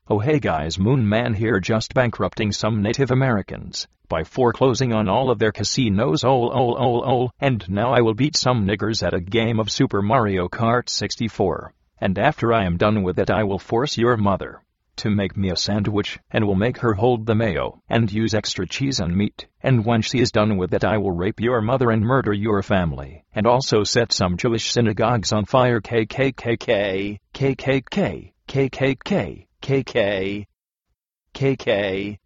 Oh hey guys, Moon Man here, just bankrupting some Native Americans by foreclosing on all of their casinos, and now I will beat some niggers at a game of Super Mario Kart 64. And after I am done with it, I will force your mother to make me a sandwich, and will make her hold the mayo and use extra cheese and meat. And when she is done with it, I will rape your mother and murder your family, and also set some Jewish synagogues on fire. KKK.